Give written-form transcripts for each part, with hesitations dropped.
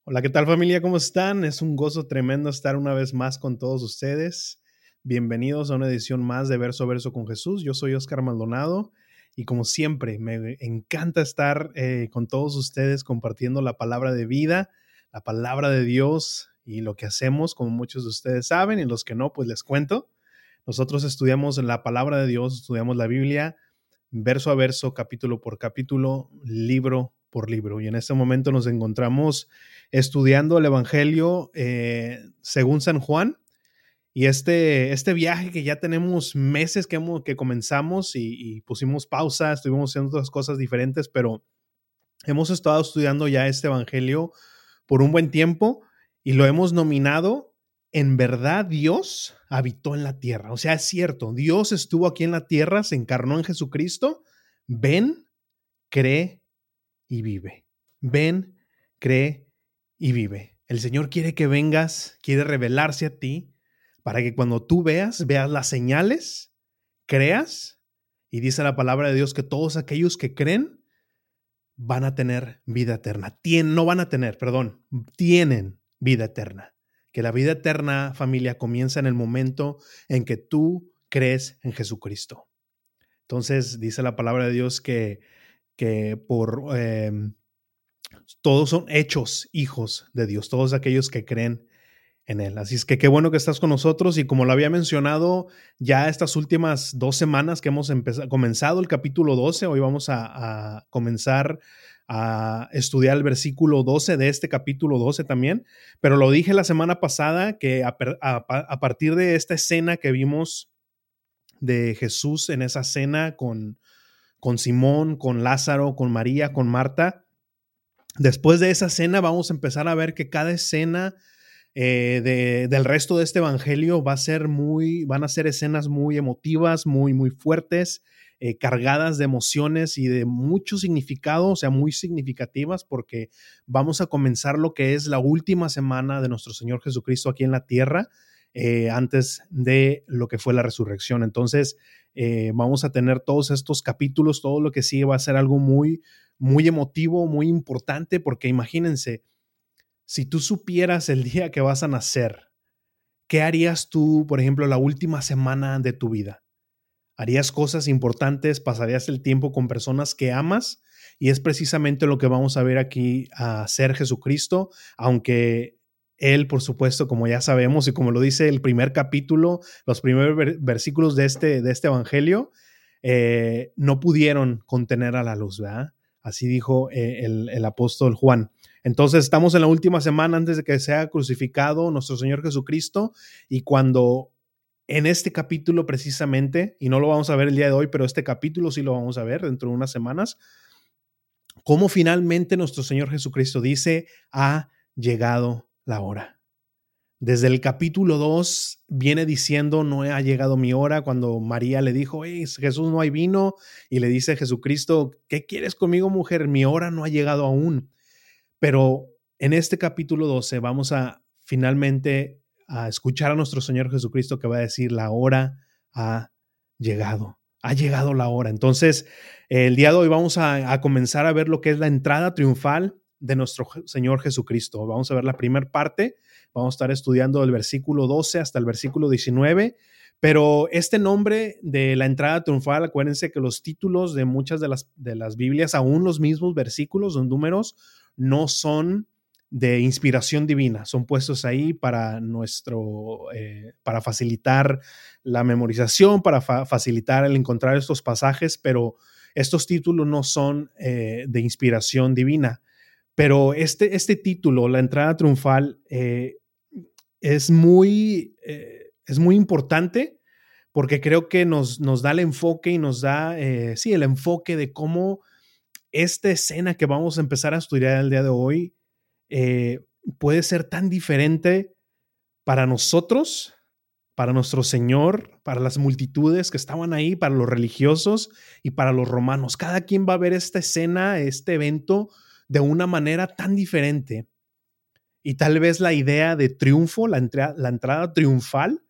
Hola, ¿qué tal familia? ¿Cómo están? Es un gozo tremendo estar una vez más con todos ustedes. Bienvenidos a una edición más de Verso a Verso con Jesús. Yo soy Oscar Maldonado y como siempre me encanta estar con todos ustedes compartiendo la palabra de vida, la palabra de Dios y lo que hacemos, como muchos de ustedes saben, y los que no, pues les cuento. Nosotros estudiamos la palabra de Dios, estudiamos la Biblia verso a verso, capítulo por capítulo, libro por libro. Y en este momento nos encontramos estudiando el Evangelio según San Juan. Y este viaje que ya tenemos meses que comenzamos y pusimos pausa, estuvimos haciendo otras cosas diferentes, pero hemos estado estudiando ya este Evangelio por un buen tiempo y lo hemos nominado En verdad Dios habitó en la tierra. O sea, es cierto, Dios estuvo aquí en la tierra, se encarnó en Jesucristo. Ven, cree y vive. Ven, cree y vive. El Señor quiere que vengas, quiere revelarse a ti para que cuando tú veas las señales, creas, y dice la palabra de Dios que todos aquellos que creen van a tener vida eterna. No van a tener, perdón, tienen vida eterna. Que la vida eterna, familia, comienza en el momento en que tú crees en Jesucristo. Entonces dice la palabra de Dios que todos son hechos hijos de Dios, todos aquellos que creen en Él. Así es que qué bueno que estás con nosotros y como lo había mencionado ya estas últimas 2 semanas que hemos comenzado el capítulo 12, hoy vamos a comenzar a estudiar el versículo 12 de este capítulo 12 también, pero lo dije la semana pasada que a partir de esta escena que vimos de Jesús en esa cena con Simón, con Lázaro, con María, con Marta, después de esa cena vamos a empezar a ver que cada escena del resto de este evangelio van a ser escenas muy emotivas, muy fuertes, cargadas de emociones y de mucho significado, o sea, muy significativas, porque vamos a comenzar lo que es la última semana de nuestro Señor Jesucristo aquí en la tierra, antes de lo que fue la resurrección. Entonces, vamos a tener todos estos capítulos, todo lo que sigue va a ser algo muy emotivo, muy importante, porque imagínense, si tú supieras el día que vas a nacer, ¿qué harías tú, por ejemplo, la última semana de tu vida? ¿Harías cosas importantes? ¿Pasarías el tiempo con personas que amas? Y es precisamente lo que vamos a ver aquí a hacer Jesucristo, aunque Él, por supuesto, como ya sabemos y como lo dice el primer capítulo, los primeros versículos de este evangelio, no pudieron contener a la luz, ¿verdad? Así dijo el apóstol Juan. Entonces estamos en la última semana antes de que sea crucificado nuestro Señor Jesucristo, y cuando en este capítulo precisamente, y no lo vamos a ver el día de hoy, pero este capítulo sí lo vamos a ver dentro de unas semanas, cómo finalmente nuestro Señor Jesucristo dice, ha llegado la hora. Desde el capítulo 2 viene diciendo, no ha llegado mi hora, cuando María le dijo, hey, Jesús, no hay vino, y le dice Jesucristo, ¿qué quieres conmigo, mujer? Mi hora no ha llegado aún. Pero en este capítulo 12 vamos a finalmente a escuchar a nuestro Señor Jesucristo que va a decir, la hora ha llegado la hora. Entonces, el día de hoy vamos a comenzar a ver lo que es la entrada triunfal de nuestro Señor Jesucristo. Vamos a ver la primera parte, vamos a estar estudiando el versículo 12 hasta el versículo 19, pero este nombre de la entrada triunfal, acuérdense que los títulos de muchas de las Biblias, aún los mismos versículos, los números, no son de inspiración divina, son puestos ahí para para facilitar la memorización, para facilitar el encontrar estos pasajes, pero estos títulos no son de inspiración divina. Pero este título, la entrada triunfal, es muy importante porque creo que nos da el enfoque y nos da, el enfoque de cómo esta escena que vamos a empezar a estudiar el día de hoy eh, puede ser tan diferente para nosotros, para nuestro Señor, para las multitudes que estaban ahí, para los religiosos y para los romanos. Cada quien va a ver esta escena, este evento, de una manera tan diferente. Y tal vez la idea de triunfo, la entrada triunfal,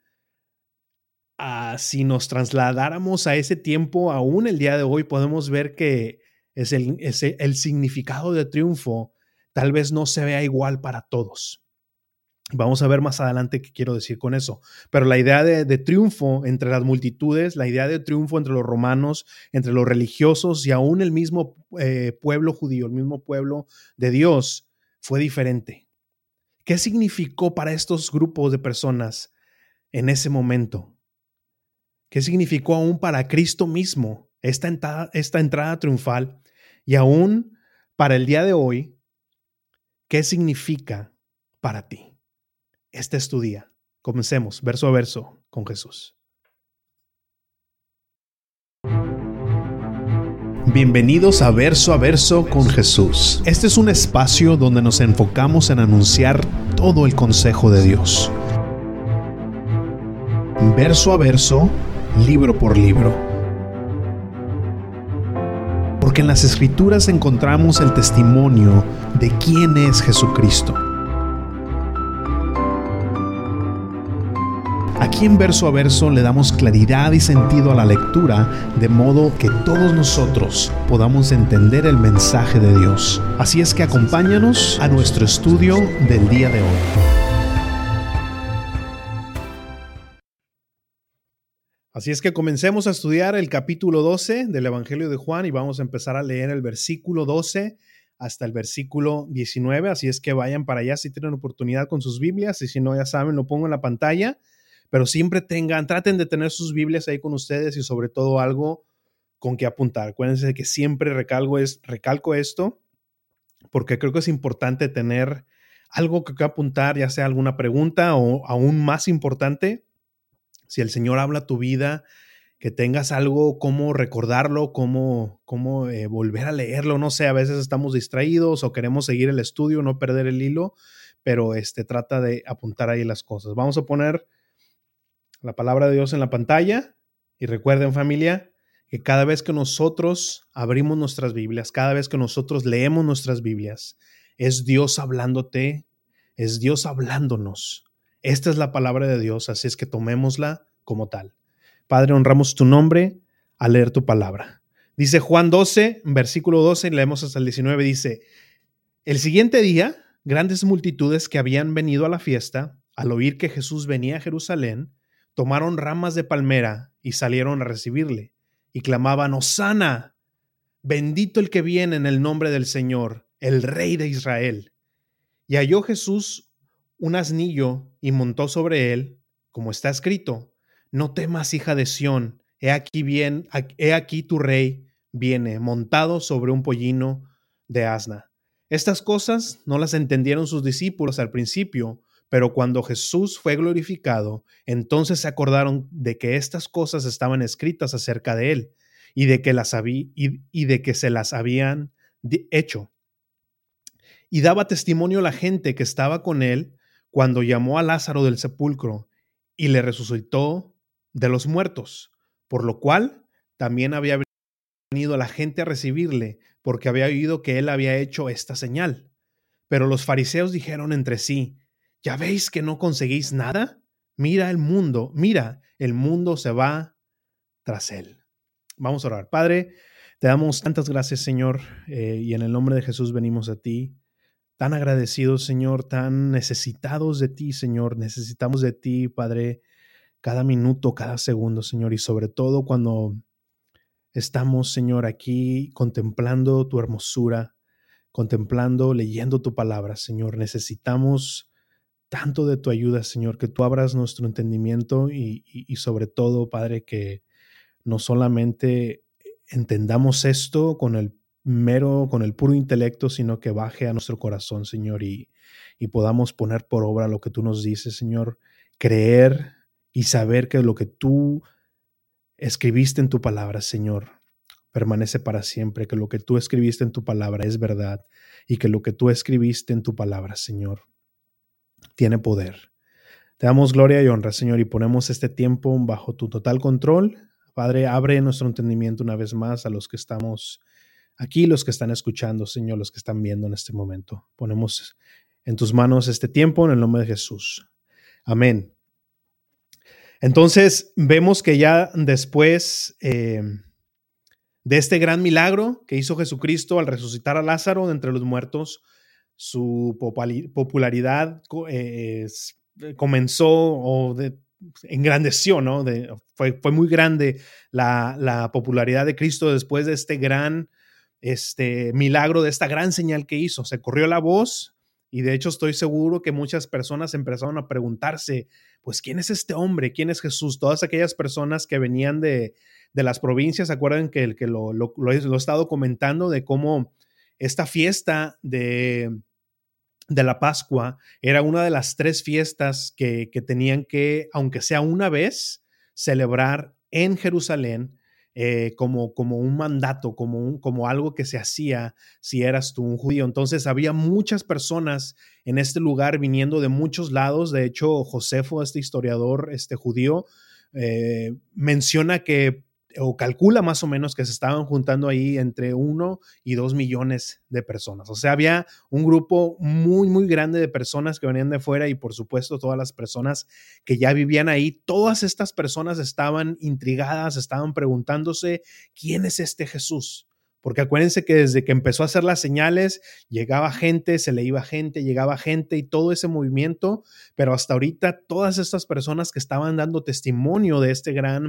si nos trasladáramos a ese tiempo, aún el día de hoy, podemos ver que el significado de triunfo tal vez no se vea igual para todos. Vamos a ver más adelante qué quiero decir con eso. Pero la idea de triunfo entre las multitudes, la idea de triunfo entre los romanos, entre los religiosos y aún el mismo pueblo judío, el mismo pueblo de Dios, fue diferente. ¿Qué significó para estos grupos de personas en ese momento? ¿Qué significó aún para Cristo mismo esta entrada triunfal? Y aún para el día de hoy, ¿qué significa para ti? Este es tu día. Comencemos verso a verso con Jesús. Bienvenidos a Verso con Jesús. Este es un espacio donde nos enfocamos en anunciar todo el consejo de Dios. Verso a verso, libro por libro. Porque en las Escrituras encontramos el testimonio de quién es Jesucristo. Aquí en Verso a Verso le damos claridad y sentido a la lectura, de modo que todos nosotros podamos entender el mensaje de Dios. Así es que acompáñanos a nuestro estudio del día de hoy. Así es que comencemos a estudiar el capítulo 12 del Evangelio de Juan y vamos a empezar a leer el versículo 12 hasta el versículo 19. Así es que vayan para allá si tienen oportunidad con sus Biblias y si no, ya saben, lo pongo en la pantalla. Pero siempre traten de tener sus Biblias ahí con ustedes y sobre todo algo con que apuntar. Acuérdense de que siempre recalco esto porque creo que es importante tener algo que apuntar, ya sea alguna pregunta o aún más importante, si el Señor habla a tu vida, que tengas algo como recordarlo, como volver a leerlo. No sé, a veces estamos distraídos o queremos seguir el estudio, no perder el hilo, pero trata de apuntar ahí las cosas. Vamos a poner la palabra de Dios en la pantalla y recuerden, familia, que cada vez que nosotros abrimos nuestras Biblias, cada vez que nosotros leemos nuestras Biblias, es Dios hablándote, es Dios hablándonos. Esta es la palabra de Dios, así es que tomémosla como tal. Padre, honramos tu nombre al leer tu palabra. Dice Juan 12, versículo 12, leemos hasta el 19, dice: el siguiente día, grandes multitudes que habían venido a la fiesta, al oír que Jesús venía a Jerusalén, tomaron ramas de palmera y salieron a recibirle, y clamaban: Hosana, bendito el que viene en el nombre del Señor, el Rey de Israel. Y halló Jesús un asnillo y montó sobre él, como está escrito: no temas, hija de Sión, he aquí tu rey viene, montado sobre un pollino de asna. Estas cosas no las entendieron sus discípulos al principio, pero cuando Jesús fue glorificado, entonces se acordaron de que estas cosas estaban escritas acerca de él y de que se las habían hecho. Y daba testimonio la gente que estaba con él cuando llamó a Lázaro del sepulcro y le resucitó de los muertos, por lo cual también había venido la gente a recibirle, porque había oído que él había hecho esta señal. Pero los fariseos dijeron entre sí: ¿ya veis que no conseguís nada? Mira, el mundo se va tras él. Vamos a orar. Padre, te damos tantas gracias, Señor, y en el nombre de Jesús venimos a ti, tan agradecidos, Señor, tan necesitados de ti, Señor. Necesitamos de ti, Padre, cada minuto, cada segundo, Señor, y sobre todo cuando estamos, Señor, aquí contemplando tu hermosura, leyendo tu palabra, Señor. Necesitamos tanto de tu ayuda, Señor, que tú abras nuestro entendimiento y sobre todo, Padre, que no solamente entendamos esto con el puro intelecto, sino que baje a nuestro corazón, Señor, y podamos poner por obra lo que tú nos dices, Señor, creer y saber que lo que tú escribiste en tu palabra, Señor, permanece para siempre, que lo que tú escribiste en tu palabra es verdad y que lo que tú escribiste en tu palabra, Señor, tiene poder. Te damos gloria y honra, Señor, y ponemos este tiempo bajo tu total control. Padre, abre nuestro entendimiento una vez más a los que estamos aquí, los que están escuchando, Señor, los que están viendo en este momento. Ponemos en tus manos este tiempo en el nombre de Jesús. Amén. Entonces, vemos que ya después de este gran milagro que hizo Jesucristo al resucitar a Lázaro de entre los muertos, popularidad comenzó engrandeció, ¿no? Fue muy grande la popularidad de Cristo después de este gran milagro, de esta gran señal que hizo. Se corrió la voz y de hecho estoy seguro que muchas personas empezaron a preguntarse, pues, ¿quién es este hombre? ¿Quién es Jesús? Todas aquellas personas que venían de las provincias, ¿se acuerdan que lo he estado comentando de cómo esta fiesta de la Pascua era una de las 3 fiestas que tenían que, aunque sea una vez, celebrar en Jerusalén, como un mandato, como algo que se hacía si eras tú un judío. Entonces había muchas personas en este lugar viniendo de muchos lados. De hecho, Josefo, este historiador judío, menciona que, o calcula más o menos, que se estaban juntando ahí entre 1 y 2 millones de personas. O sea, había un grupo muy, muy grande de personas que venían de fuera y, por supuesto, todas las personas que ya vivían ahí. Todas estas personas estaban intrigadas, estaban preguntándose, ¿quién es este Jesús? Porque acuérdense que desde que empezó a hacer las señales, llegaba gente, se le iba gente, llegaba gente y todo ese movimiento, pero hasta ahorita todas estas personas que estaban dando testimonio de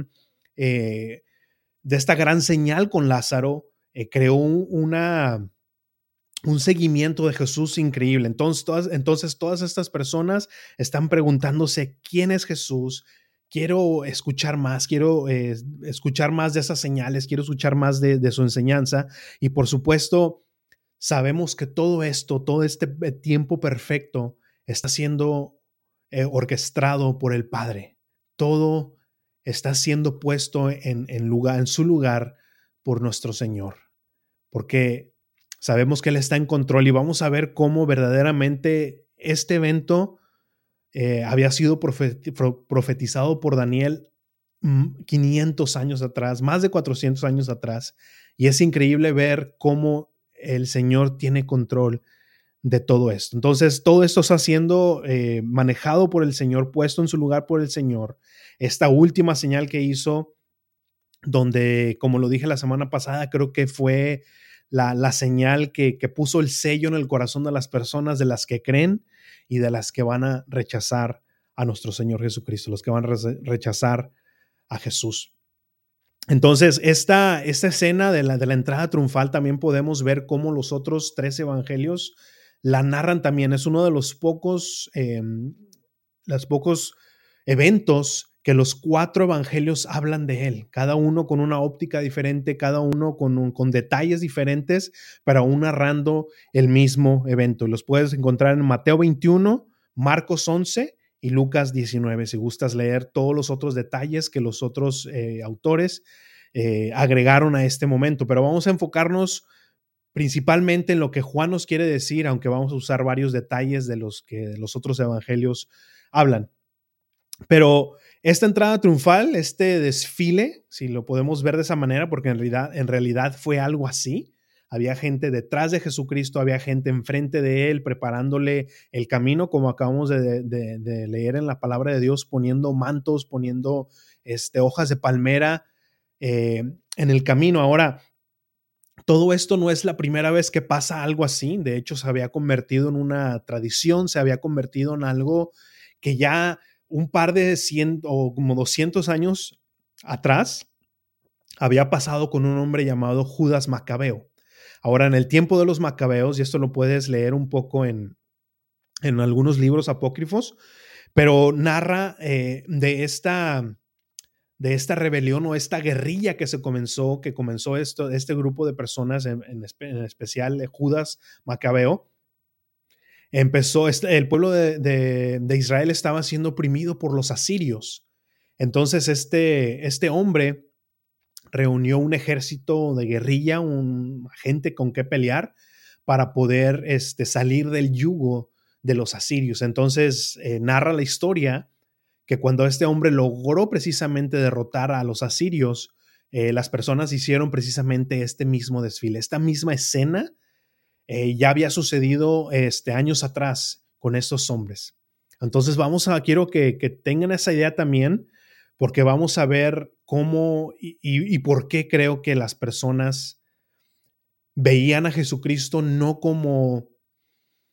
de esta gran señal con Lázaro, creó un seguimiento de Jesús increíble. Entonces todas estas personas están preguntándose, ¿quién es Jesús? Quiero escuchar más, quiero escuchar más de esas señales, quiero escuchar más de su enseñanza. Y por supuesto, sabemos que todo esto, todo este tiempo perfecto está siendo orquestado por el Padre. Todo está siendo puesto en su lugar por nuestro Señor, porque sabemos que Él está en control y vamos a ver cómo verdaderamente este evento había sido profetizado por Daniel 500 años atrás, más de 400 años atrás, y es increíble ver cómo el Señor tiene control de todo esto. Entonces, todo esto está siendo manejado por el Señor, puesto en su lugar por el Señor. Esta última señal que hizo, donde, como lo dije la semana pasada, creo que fue la señal que puso el sello en el corazón de las personas, de las que creen y de las que van a rechazar a nuestro Señor Jesucristo, los que van a rechazar a Jesús. Entonces, esta escena de la entrada triunfal también podemos ver cómo los otros 3 evangelios la narran también. Es uno de los pocos eventos que los 4 evangelios hablan de él, cada uno con una óptica diferente, cada uno con detalles diferentes, pero aún narrando el mismo evento. Los puedes encontrar en Mateo 21, Marcos 11 y Lucas 19, si gustas leer todos los otros detalles que los otros autores agregaron a este momento. Pero vamos a enfocarnos principalmente en lo que Juan nos quiere decir, aunque vamos a usar varios detalles de los que los otros evangelios hablan. Pero esta entrada triunfal, este desfile, si lo podemos ver de esa manera, porque en realidad fue algo así. Había gente detrás de Jesucristo, había gente enfrente de él preparándole el camino, como acabamos de leer en la palabra de Dios, poniendo mantos, poniendo hojas de palmera en el camino. Ahora, todo esto no es la primera vez que pasa algo así. De hecho, se había convertido en una tradición, se había convertido en algo que ya un par de 100 o como 200 años atrás había pasado con un hombre llamado Judas Macabeo. Ahora, en el tiempo de los Macabeos, y esto lo puedes leer un poco en algunos libros apócrifos, pero narra de esta rebelión o esta guerrilla que comenzó este grupo de personas, en especial Judas Macabeo. Empezó, el pueblo de Israel estaba siendo oprimido por los asirios. Entonces este hombre reunió un ejército de guerrilla, gente con que pelear para poder salir del yugo de los asirios. Entonces narra la historia que cuando este hombre logró precisamente derrotar a los asirios, las personas hicieron precisamente este mismo desfile, esta misma escena. Ya había sucedido años atrás con estos hombres. Entonces quiero que tengan esa idea también, porque vamos a ver cómo y por qué creo que las personas veían a Jesucristo no como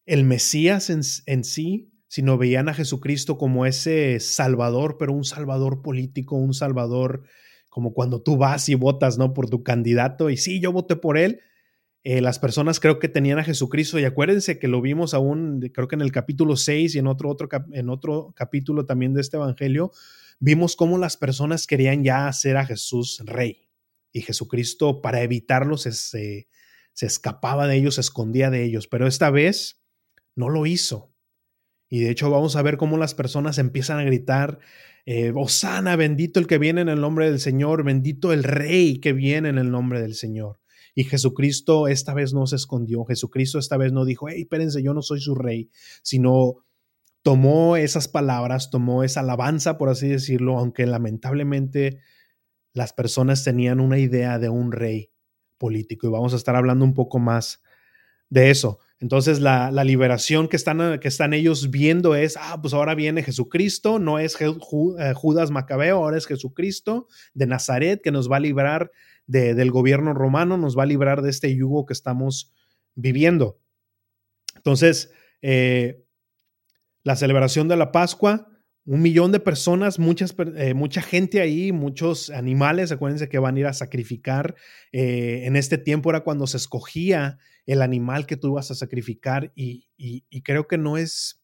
el Mesías en sí, sino veían a Jesucristo como ese Salvador, pero un Salvador político, un Salvador como cuando tú vas y votas, ¿no? Por tu candidato y sí, yo voté por él. Las personas creo que tenían a Jesucristo y acuérdense que lo vimos aún, creo que en el capítulo 6 y en otro capítulo también de este evangelio, vimos cómo las personas querían ya hacer a Jesús rey y Jesucristo para evitarlo se escapaba de ellos, se escondía de ellos, pero esta vez no lo hizo. Y de hecho vamos a ver cómo las personas empiezan a gritar, Hosana, bendito el que viene en el nombre del Señor, bendito el rey que viene en el nombre del Señor. Y Jesucristo esta vez no se escondió, Jesucristo esta vez no dijo, hey, espérense, yo no soy su rey, sino tomó esas palabras, tomó esa alabanza, por así decirlo, aunque lamentablemente las personas tenían una idea de un rey político. Y vamos a estar hablando un poco más de eso. Entonces la liberación que están ellos viendo es, pues ahora viene Jesucristo, no es Judas Macabeo, ahora es Jesucristo de Nazaret que nos va a librar del gobierno romano, nos va a librar de este yugo que estamos viviendo. Entonces, la celebración de la Pascua, 1,000,000 de personas, mucha gente ahí, muchos animales, acuérdense que van a ir a sacrificar. En este tiempo era cuando se escogía el animal que tú ibas a sacrificar y creo que no es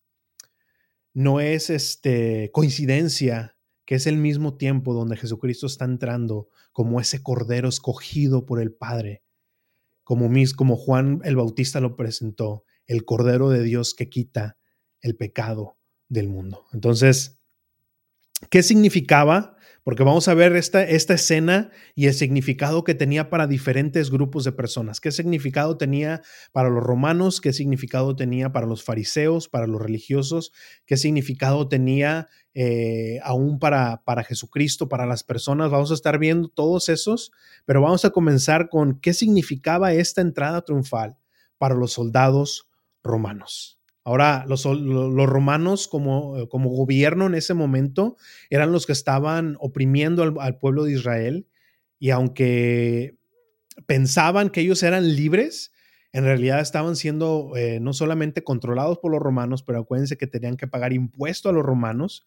coincidencia que es el mismo tiempo donde Jesucristo está entrando como ese cordero escogido por el Padre, como Juan el Bautista lo presentó, el Cordero de Dios que quita el pecado del mundo. Entonces, ¿qué significaba? Porque vamos a ver esta escena y el significado que tenía para diferentes grupos de personas. ¿Qué significado tenía para los romanos? ¿Qué significado tenía para los fariseos, para los religiosos? ¿Qué significado tenía aún para Jesucristo, para las personas? Vamos a estar viendo todos esos, pero vamos a comenzar con qué significaba esta entrada triunfal para los soldados romanos. Ahora, los romanos como gobierno en ese momento eran los que estaban oprimiendo al pueblo de Israel y aunque pensaban que ellos eran libres, en realidad estaban siendo no solamente controlados por los romanos, pero acuérdense que tenían que pagar impuesto a los romanos.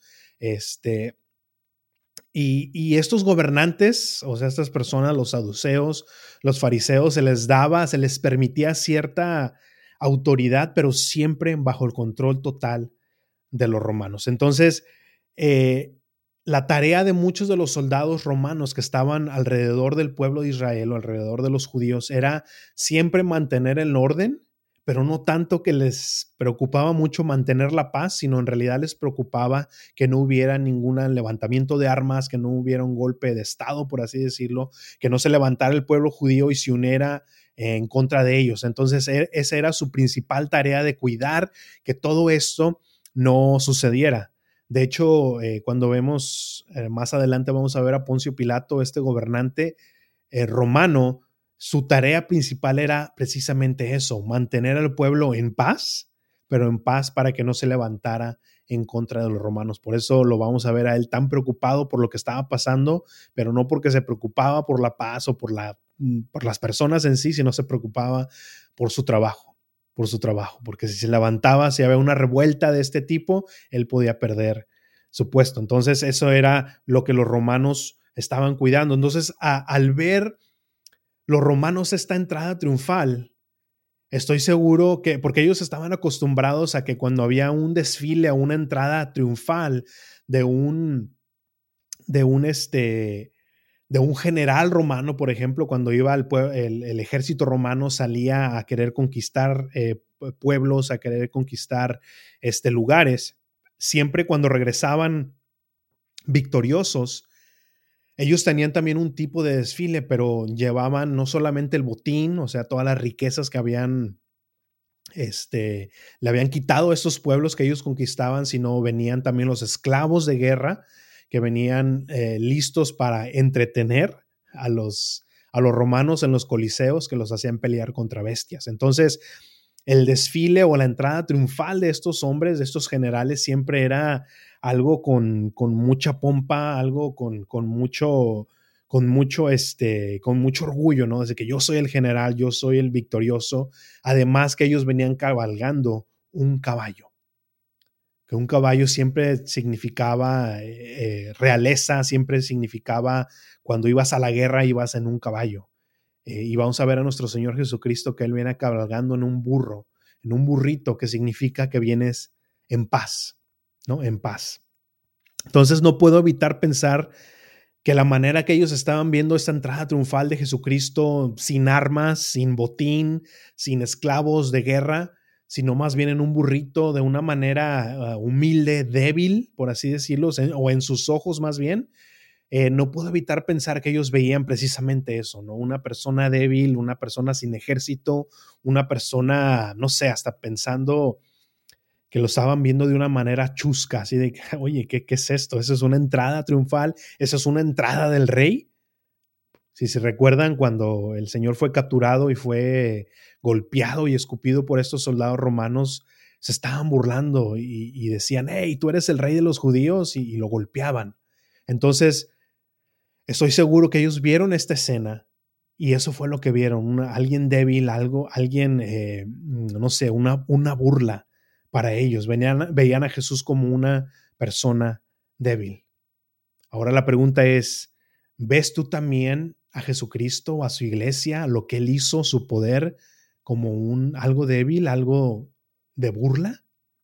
Y estos gobernantes, o sea, estas personas, los saduceos, los fariseos, se les permitía cierta autoridad, pero siempre bajo el control total de los romanos. Entonces, la tarea de muchos de los soldados romanos que estaban alrededor del pueblo de Israel o alrededor de los judíos era siempre mantener el orden, pero no tanto que les preocupaba mucho mantener la paz, sino en realidad les preocupaba que no hubiera ningún levantamiento de armas, que no hubiera un golpe de estado, por así decirlo, que no se levantara el pueblo judío y se uniera en contra de ellos. Entonces, esa era su principal tarea, de cuidar que todo esto no sucediera. De hecho, cuando vemos más adelante, vamos a ver a Poncio Pilato, este gobernante romano. Su tarea principal era precisamente eso, mantener al pueblo en paz, pero en paz para que no se levantara en contra de los romanos. Por eso lo vamos a ver a él tan preocupado por lo que estaba pasando, pero no porque se preocupaba por la paz o por las personas en sí, sino se preocupaba por su trabajo, porque si se levantaba, si había una revuelta de este tipo, él podía perder su puesto. Entonces eso era lo que los romanos estaban cuidando. Entonces al ver los romanos esta entrada triunfal, estoy seguro que, porque ellos estaban acostumbrados a que cuando había un desfile o una entrada triunfal de un, de un, de un general romano, por ejemplo, cuando iba el ejército romano salía a querer conquistar pueblos, a querer conquistar lugares, siempre cuando regresaban victoriosos, ellos tenían también un tipo de desfile, pero llevaban no solamente el botín, o sea, todas las riquezas que le habían quitado a estos pueblos que ellos conquistaban, sino venían también los esclavos de guerra que venían listos para entretener a los romanos en los coliseos, que los hacían pelear contra bestias. Entonces, el desfile o la entrada triunfal de estos hombres, de estos generales, siempre era algo con mucha pompa, algo con mucho orgullo, ¿no? Desde que yo soy el general, yo soy el victorioso. Además que ellos venían cabalgando un caballo. Que un caballo siempre significaba realeza, siempre significaba cuando ibas a la guerra ibas en un caballo. Y vamos a ver a nuestro Señor Jesucristo que Él viene cabalgando en un burro, en un burrito, que significa que vienes en paz, ¿no? En paz. Entonces no puedo evitar pensar que la manera que ellos estaban viendo esta entrada triunfal de Jesucristo sin armas, sin botín, sin esclavos de guerra, sino más bien en un burrito de una manera humilde, débil, por así decirlo, o en sus ojos más bien, no puedo evitar pensar que ellos veían precisamente eso, ¿no? Una persona débil, una persona sin ejército, una persona, no sé, hasta pensando que lo estaban viendo de una manera chusca, así de, oye, ¿qué es esto? ¿Eso es una entrada triunfal? ¿Eso es una entrada del rey? Si se recuerdan cuando el Señor fue capturado y fue golpeado y escupido por estos soldados romanos, se estaban burlando y decían, hey, tú eres el rey de los judíos, y lo golpeaban. Entonces, estoy seguro que ellos vieron esta escena y eso fue lo que vieron, alguien débil, alguien, no sé, una burla para ellos. Veían a Jesús como una persona débil. Ahora la pregunta es, ¿ves tú también a Jesucristo o a su iglesia, lo que Él hizo, su poder, como algo débil, algo de burla?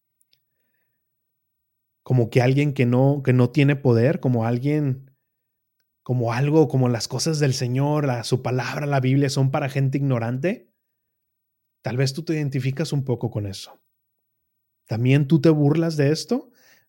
Como que alguien que no tiene poder, como alguien, como algo, como las cosas del Señor, su palabra, la Biblia, son para gente ignorante. Tal vez tú te identificas un poco con eso. ¿También tú te burlas de esto?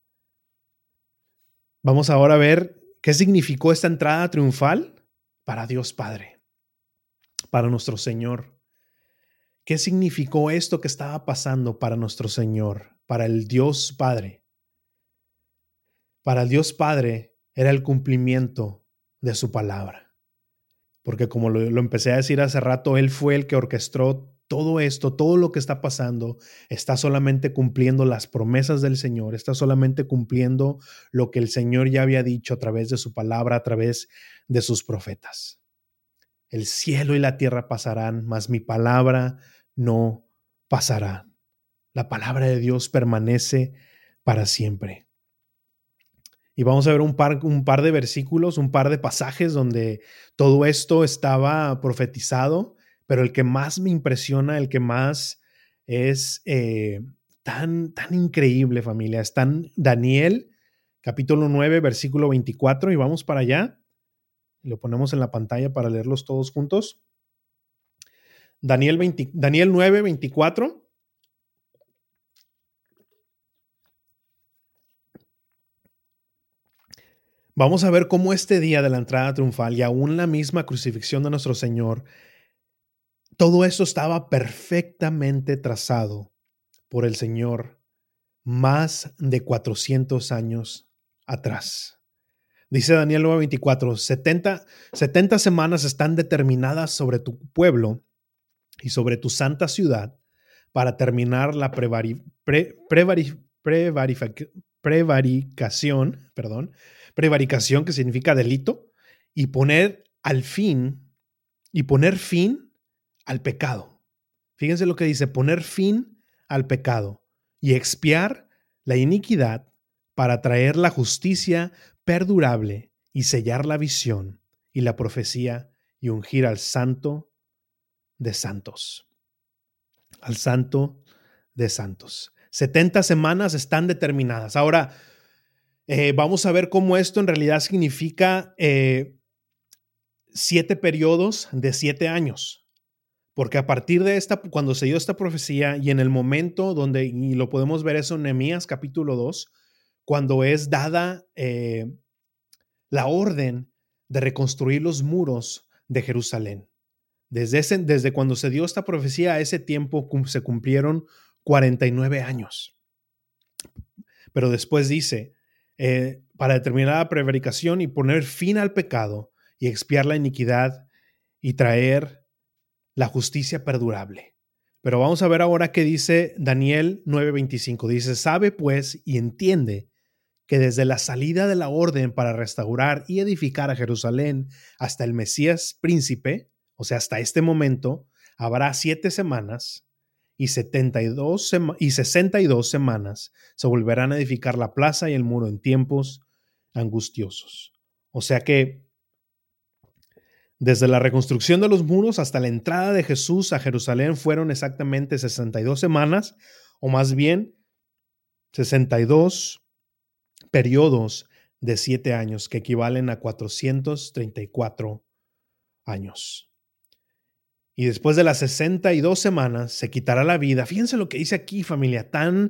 Vamos ahora a ver qué significó esta entrada triunfal para Dios Padre, para nuestro Señor. ¿Qué significó esto que estaba pasando para nuestro Señor, para el Dios Padre? Para el Dios Padre era el cumplimiento de su palabra. Porque como lo empecé a decir hace rato, Él fue el que orquestó todo esto, todo lo que está pasando, está solamente cumpliendo las promesas del Señor, está solamente cumpliendo lo que el Señor ya había dicho a través de su palabra, a través de sus profetas. El cielo y la tierra pasarán, mas mi palabra no pasará. La palabra de Dios permanece para siempre. Y vamos a ver un par de versículos, un par de pasajes donde todo esto estaba profetizado, pero el que más me impresiona, el que más es tan increíble, familia, está en Daniel, capítulo 9, versículo 24, y vamos para allá. Lo ponemos en la pantalla para leerlos todos juntos. Daniel 9, 24. Vamos a ver cómo este día de la entrada triunfal y aún la misma crucifixión de nuestro Señor, todo eso estaba perfectamente trazado por el Señor más de 400 años atrás. Dice Daniel 9:24, 70 semanas están determinadas sobre tu pueblo y sobre tu santa ciudad para terminar la prevaricación, prevaricación, que significa delito, y poner fin al pecado. Fíjense lo que dice, poner fin al pecado y expiar la iniquidad para traer la justicia perdurable y sellar la visión y la profecía y ungir al santo de santos. Al santo de santos. 70 semanas están determinadas. Ahora, vamos a ver cómo esto en realidad significa 7 periodos de 7 años. Porque a partir de cuando se dio esta profecía y en el momento donde, y lo podemos ver eso en Nehemías capítulo 2, cuando es dada la orden de reconstruir los muros de Jerusalén. Desde cuando se dio esta profecía a ese tiempo se cumplieron 49 años. Pero después dice, para determinar la prevaricación y poner fin al pecado y expiar la iniquidad y traer la justicia perdurable. Pero vamos a ver ahora qué dice Daniel 9:25. Dice, sabe pues y entiende que desde la salida de la orden para restaurar y edificar a Jerusalén hasta el Mesías príncipe, o sea, hasta este momento, habrá 7 semanas, y 62 semanas se volverán a edificar la plaza y el muro en tiempos angustiosos. O sea que desde la reconstrucción de los muros hasta la entrada de Jesús a Jerusalén fueron exactamente 62 semanas, o más bien 62 periodos de 7 años, que equivalen a 434 años. Y después de las 62 semanas se quitará la vida. Fíjense lo que dice aquí, familia, tan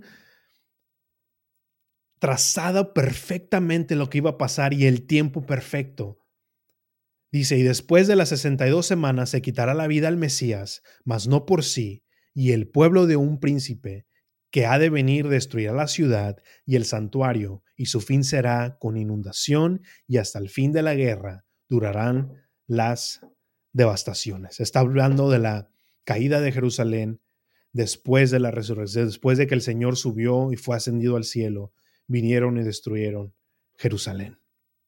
trazada perfectamente lo que iba a pasar y el tiempo perfecto. Dice, y después de las 62 semanas se quitará la vida al Mesías, mas no por sí, y el pueblo de un príncipe que ha de venir destruirá la ciudad y el santuario, y su fin será con inundación, y hasta el fin de la guerra durarán las devastaciones. Está hablando de la caída de Jerusalén después de la resurrección, después de que el Señor subió y fue ascendido al cielo, vinieron y destruyeron Jerusalén.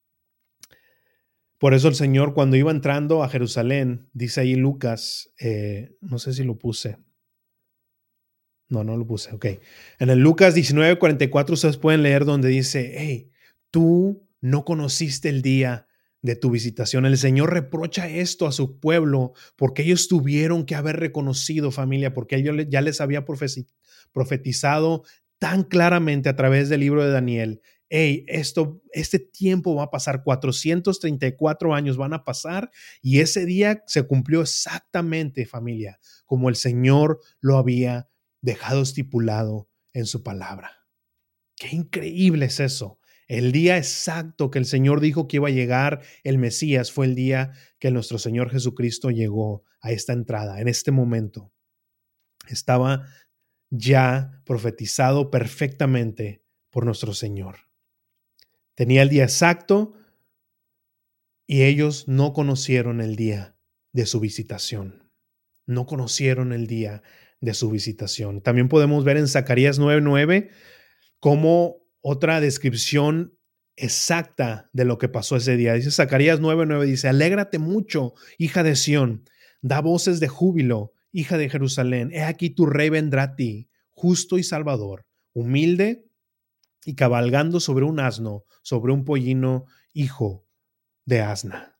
Por eso el Señor, cuando iba entrando a Jerusalén, dice ahí Lucas, no sé si lo puse. No lo puse, ok. En el Lucas 19:44 ustedes pueden leer donde dice, hey, tú no conociste el día de tu visitación. El Señor reprocha esto a su pueblo porque ellos tuvieron que haber reconocido, familia, porque Él ya les había profetizado tan claramente a través del libro de Daniel. Hey, este tiempo va a pasar, 434 años van a pasar y ese día se cumplió exactamente, familia, como el Señor lo había dejado estipulado en su palabra. Qué increíble es eso. El día exacto que el Señor dijo que iba a llegar el Mesías fue el día que nuestro Señor Jesucristo llegó a esta entrada, en este momento. Estaba ya profetizado perfectamente por nuestro Señor. Tenía el día exacto y ellos no conocieron el día de su visitación. No conocieron el día de su visitación. También podemos ver en Zacarías 9:9 como otra descripción exacta de lo que pasó ese día. Dice Zacarías 9:9, dice, alégrate mucho, hija de Sión, da voces de júbilo, hija de Jerusalén. He aquí tu rey vendrá a ti, justo y salvador, humilde y cabalgando sobre un asno, sobre un pollino, hijo de asna.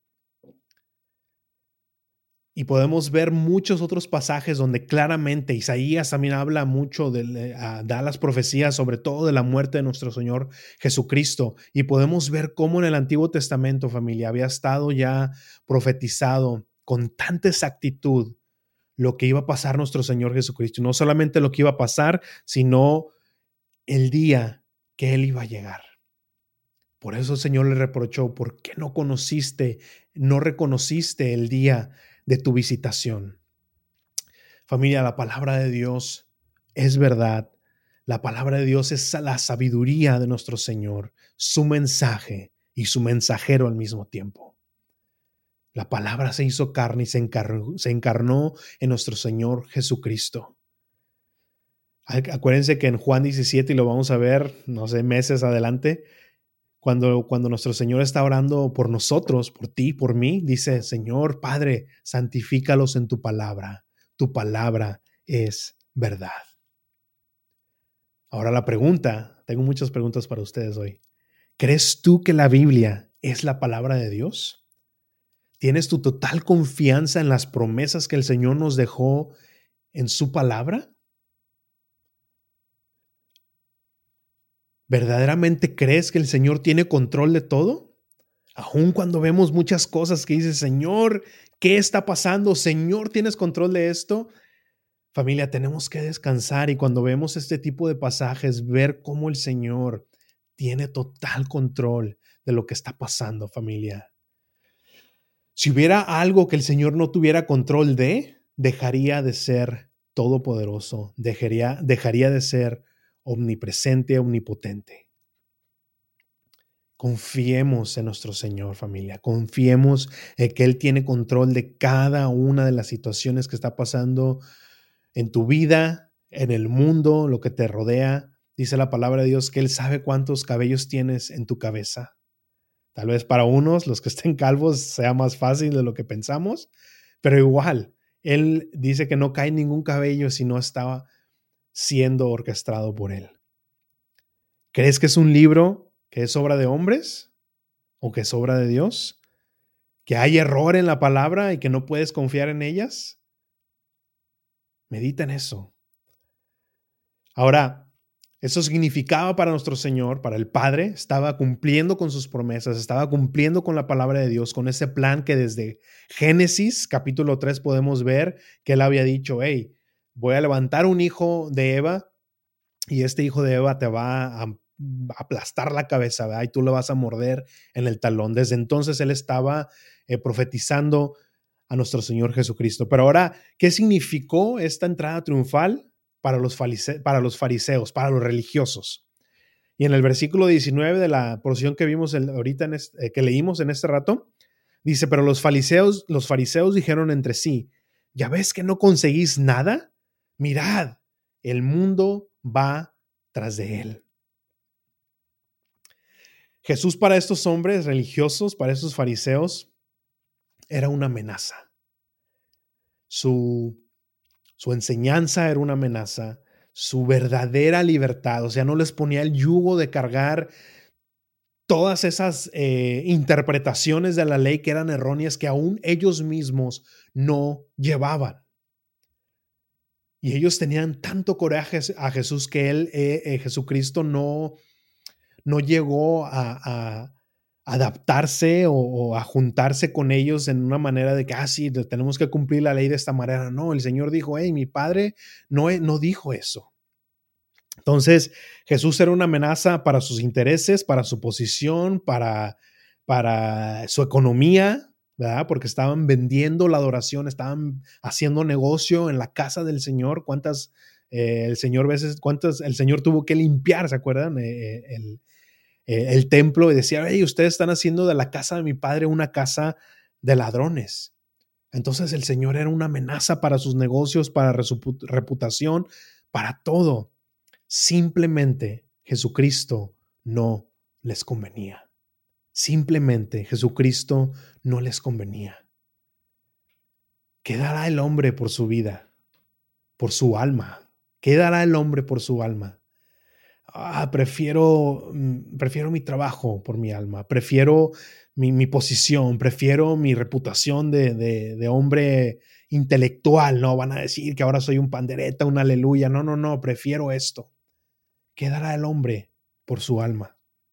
Y podemos ver muchos otros pasajes donde claramente Isaías también habla mucho, da las profecías sobre todo de la muerte de nuestro Señor Jesucristo. Y podemos ver cómo en el Antiguo Testamento, familia, había estado ya profetizado con tanta exactitud lo que iba a pasar nuestro Señor Jesucristo. Y no solamente lo que iba a pasar, sino el día que Él iba a llegar. Por eso el Señor le reprochó, ¿por qué no reconociste el día de tu visitación? Familia, la palabra de Dios es verdad. La palabra de Dios es la sabiduría de nuestro Señor, su mensaje y su mensajero al mismo tiempo. La palabra se hizo carne y se encarnó en nuestro Señor Jesucristo. Acuérdense que en Juan 17, y lo vamos a ver, no sé, meses adelante, cuando nuestro Señor está orando por nosotros, por ti, por mí, dice, Señor, Padre, santifícalos en tu palabra. Tu palabra es verdad. Ahora la pregunta, tengo muchas preguntas para ustedes hoy. ¿Crees tú que la Biblia es la palabra de Dios? ¿Tienes tu total confianza en las promesas que el Señor nos dejó en su palabra? ¿Verdaderamente crees que el Señor tiene control de todo? Aun cuando vemos muchas cosas que dice, Señor, ¿qué está pasando? Señor, ¿tienes control de esto? Familia, tenemos que descansar y cuando vemos este tipo de pasajes, ver cómo el Señor tiene total control de lo que está pasando, familia. Si hubiera algo que el Señor no tuviera control de, dejaría de ser todopoderoso, dejaría de ser omnipresente, omnipotente. Confiemos en nuestro Señor, familia. Confiemos en que Él tiene control de cada una de las situaciones que está pasando en tu vida, en el mundo, lo que te rodea. Dice la palabra de Dios que Él sabe cuántos cabellos tienes en tu cabeza. Tal vez para unos, los que estén calvos, sea más fácil de lo que pensamos, pero igual, Él dice que no cae ningún cabello si no estaba siendo orquestado por Él. ¿Crees que es un libro que es obra de hombres o que es obra de Dios? ¿Que hay error en la palabra y que no puedes confiar en ellas? Medita en eso. Ahora, eso significaba para nuestro Señor, para el Padre, estaba cumpliendo con sus promesas, estaba cumpliendo con la palabra de Dios, con ese plan que desde Génesis capítulo 3 podemos ver que Él había dicho: hey, voy a levantar un hijo de Eva y este hijo de Eva te va a aplastar la cabeza, ¿verdad? Y tú lo vas a morder en el talón. Desde entonces Él estaba profetizando a nuestro Señor Jesucristo. Pero ahora, ¿qué significó esta entrada triunfal para los fariseos, para los religiosos? Y en el versículo 19 de la porción que vimos ahorita que leímos en este rato, dice: pero los fariseos dijeron entre sí: ¿ya ves que no conseguís nada? Mirad, el mundo va tras de él. Jesús, para estos hombres religiosos, para estos fariseos, era una amenaza. Su enseñanza era una amenaza, su verdadera libertad, o sea, no les ponía el yugo de cargar todas esas interpretaciones de la ley que eran erróneas, que aún ellos mismos no llevaban. Y ellos tenían tanto coraje a Jesús que Jesucristo no llegó a adaptarse o a juntarse con ellos en una manera de que, sí, tenemos que cumplir la ley de esta manera. No, el Señor dijo: hey, mi Padre no dijo eso. Entonces, Jesús era una amenaza para sus intereses, para su posición, para su economía, ¿verdad? Porque estaban vendiendo la adoración, estaban haciendo negocio en la casa del Señor. ¿Cuántas el Señor tuvo que limpiar? ¿Se acuerdan? El templo, y decía: hey, ustedes están haciendo de la casa de mi padre una casa de ladrones. Entonces el Señor era una amenaza para sus negocios, para su reputación, para todo. Simplemente Jesucristo no les convenía. Simplemente Jesucristo no les convenía. ¿Qué dará el hombre por su vida? Por su alma. ¿Qué dará el hombre por su alma? Prefiero mi trabajo por mi alma, prefiero mi posición, prefiero mi reputación de hombre intelectual. No van a decir que ahora soy un pandereta, un aleluya. No, prefiero esto. ¿Qué dará el hombre por su alma?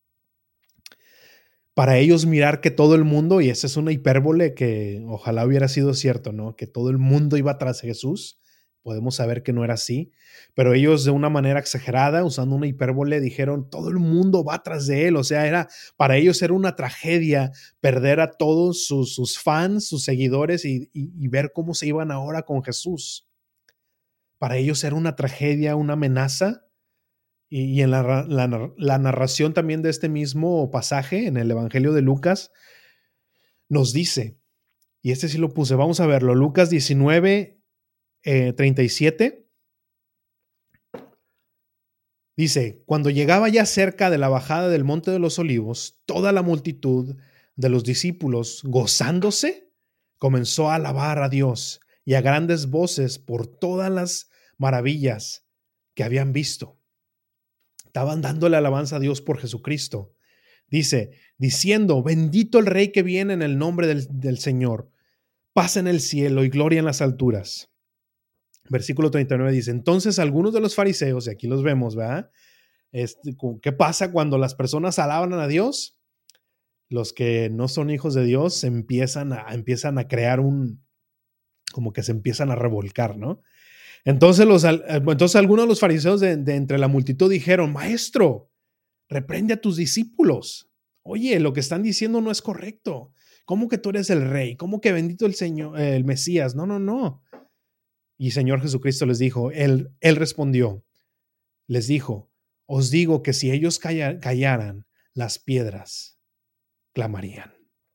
Para ellos mirar que todo el mundo, y esa es una hipérbole que ojalá hubiera sido cierto, ¿no? Que todo el mundo iba tras Jesús. Podemos saber que no era así, pero ellos de una manera exagerada, usando una hipérbole, dijeron: todo el mundo va tras de él. O sea, para ellos era una tragedia perder a todos sus fans, sus seguidores y ver cómo se iban ahora con Jesús. Para ellos era una tragedia, una amenaza. Y en la narración también de este mismo pasaje, en el Evangelio de Lucas, nos dice, y este sí lo puse, vamos a verlo, Lucas 19, 37. Dice: cuando llegaba ya cerca de la bajada del Monte de los Olivos, toda la multitud de los discípulos, gozándose, comenzó a alabar a Dios y a grandes voces por todas las maravillas que habían visto. Estaban dándole alabanza a Dios por Jesucristo. Dice, diciendo: bendito el Rey que viene en el nombre del Señor, paz en el cielo y gloria en las alturas. Versículo 39 dice: entonces algunos de los fariseos, y aquí los vemos, ¿verdad? ¿Qué pasa cuando las personas alaban a Dios? Los que no son hijos de Dios empiezan a crear como que se empiezan a revolcar, ¿no? Entonces algunos de los fariseos de entre la multitud dijeron: maestro, reprende a tus discípulos. Oye, lo que están diciendo no es correcto. ¿Cómo que tú eres el rey? ¿Cómo que bendito el Señor, el Mesías? No. Y Señor Jesucristo les dijo, él respondió, les dijo: os digo que si ellos callaran, las piedras clamarían.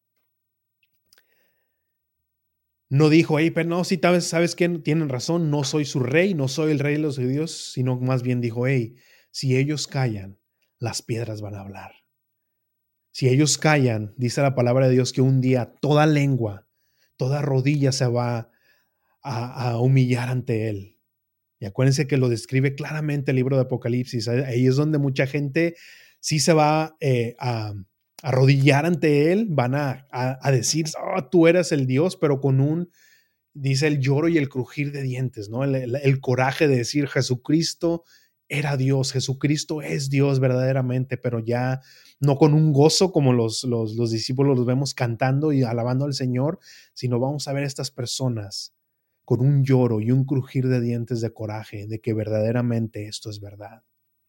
No dijo: hey, pero no, si sabes que tienen razón, no soy su rey, no soy el rey de los judíos, sino más bien dijo: hey, si ellos callan, las piedras van a hablar. Si ellos callan, dice la palabra de Dios que un día toda lengua, toda rodilla se va a humillar ante Él. Y acuérdense que lo describe claramente el libro de Apocalipsis. Ahí es donde mucha gente sí se va a arrodillar ante Él, van a decir, oh, tú eres el Dios, pero con dice el lloro y el crujir de dientes, ¿no? El coraje de decir Jesucristo era Dios, Jesucristo es Dios verdaderamente, pero ya no con un gozo como los discípulos los vemos cantando y alabando al Señor, sino vamos a ver a estas personas con un lloro y un crujir de dientes de coraje de que verdaderamente esto es verdad.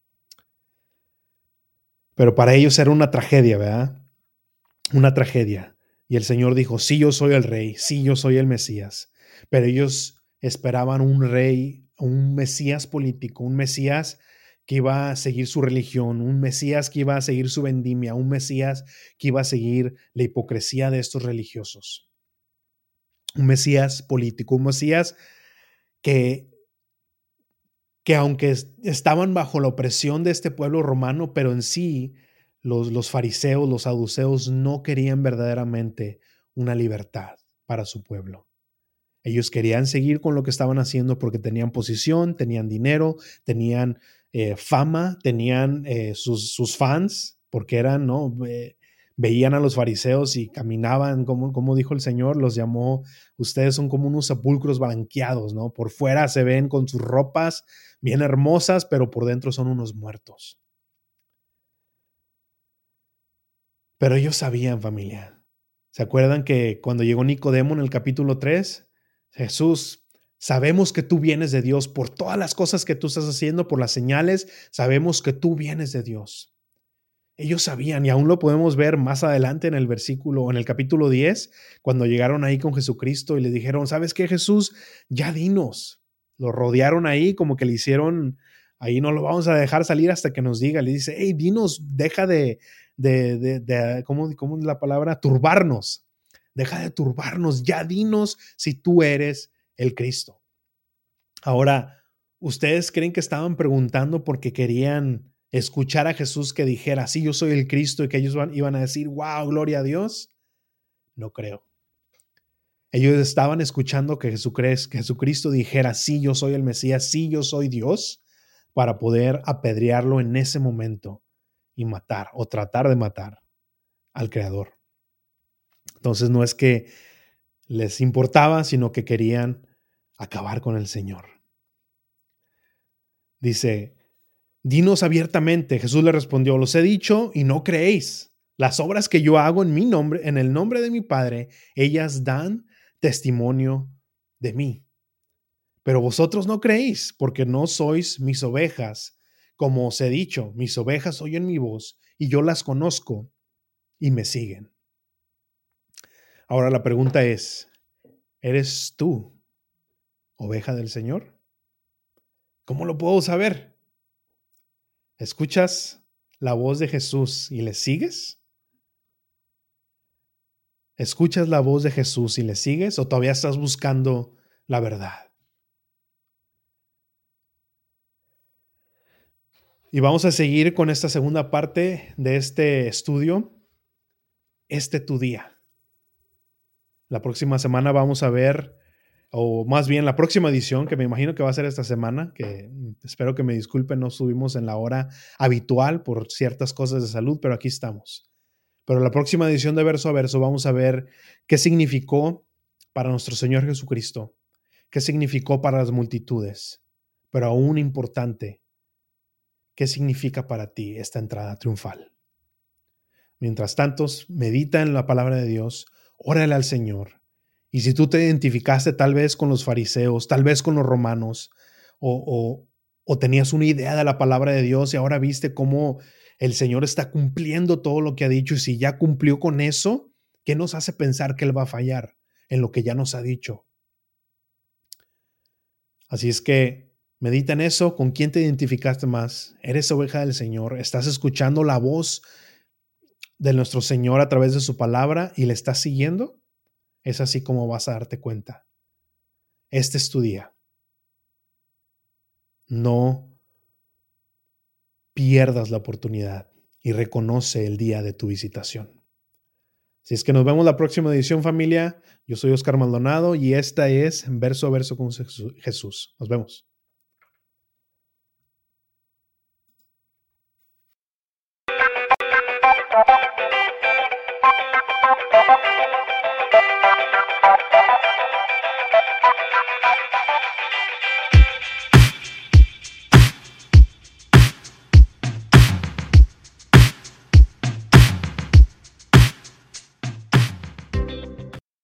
Pero para ellos era una tragedia, ¿verdad? Una tragedia. Y el Señor dijo, sí, yo soy el rey, sí, yo soy el Mesías. Pero ellos esperaban un rey, un Mesías político, un Mesías que iba a seguir su religión, un Mesías que iba a seguir su vendimia, un Mesías que iba a seguir la hipocresía de estos religiosos. Un Mesías político, un Mesías que aunque estaban bajo la opresión de este pueblo romano, pero en sí los fariseos, los saduceos no querían verdaderamente una libertad para su pueblo. Ellos querían seguir con lo que estaban haciendo porque tenían posición, tenían dinero, tenían fama, tenían sus fans, porque eran, ¿no? Veían a los fariseos y caminaban, como dijo el Señor, los llamó, ustedes son como unos sepulcros blanqueados, ¿no? Por fuera se ven con sus ropas bien hermosas, pero por dentro son unos muertos. Pero ellos sabían, familia. ¿Se acuerdan que cuando llegó Nicodemo en el capítulo 3, Jesús, sabemos que tú vienes de Dios por todas las cosas que tú estás haciendo, por las señales, sabemos que tú vienes de Dios. Ellos sabían, y aún lo podemos ver más adelante en el versículo, en el capítulo 10, cuando llegaron ahí con Jesucristo y le dijeron, ¿sabes qué, Jesús? Ya dinos. Lo rodearon ahí como que le hicieron, ahí no lo vamos a dejar salir hasta que nos diga. Le dice, hey, dinos, deja ¿cómo es la palabra? Turbarnos. Deja de turbarnos, ya dinos si tú eres el Cristo. Ahora, ¿ustedes creen que estaban preguntando porque querían escuchar a Jesús que dijera, sí, yo soy el Cristo, y que ellos iban a decir, wow, gloria a Dios? No creo. Ellos estaban escuchando que Jesucristo dijera, sí, yo soy el Mesías, sí, yo soy Dios, para poder apedrearlo en ese momento y matar o tratar de matar al Creador. Entonces no es que les importaba, sino que querían acabar con el Señor. Dice, dinos abiertamente. Jesús le respondió, los he dicho y no creéis. Las obras que yo hago en mi nombre, en el nombre de mi Padre, ellas dan testimonio de mí. Pero vosotros no creéis, porque no sois mis ovejas. Como os he dicho, mis ovejas oyen mi voz y yo las conozco y me siguen. Ahora la pregunta es, ¿eres tú oveja del Señor? ¿Cómo lo puedo saber? ¿Escuchas la voz de Jesús y le sigues? ¿Escuchas la voz de Jesús y le sigues o todavía estás buscando la verdad? Y vamos a seguir con esta segunda parte de este estudio, tu día. La próxima semana vamos a ver, o más bien la próxima edición, que me imagino que va a ser esta semana, que espero que me disculpen, no subimos en la hora habitual por ciertas cosas de salud, pero aquí estamos. Pero la próxima edición de Verso a Verso vamos a ver qué significó para nuestro Señor Jesucristo, qué significó para las multitudes, pero aún importante, qué significa para ti esta entrada triunfal. Mientras tanto, medita en la palabra de Dios, órale al Señor. Y si tú te identificaste tal vez con los fariseos, tal vez con los romanos, o tenías una idea de la palabra de Dios y ahora viste cómo el Señor está cumpliendo todo lo que ha dicho, y si ya cumplió con eso, ¿qué nos hace pensar que Él va a fallar en lo que ya nos ha dicho? Así es que medita en eso. ¿Con quién te identificaste más? ¿Eres oveja del Señor? ¿Estás escuchando la voz de nuestro Señor a través de su palabra y le estás siguiendo? Es así como vas a darte cuenta. Este es tu día. No pierdas la oportunidad y reconoce el día de tu visitación. Si es que nos vemos la próxima edición, familia. Yo soy Oscar Maldonado y esta es Verso a Verso con Jesús. Nos vemos.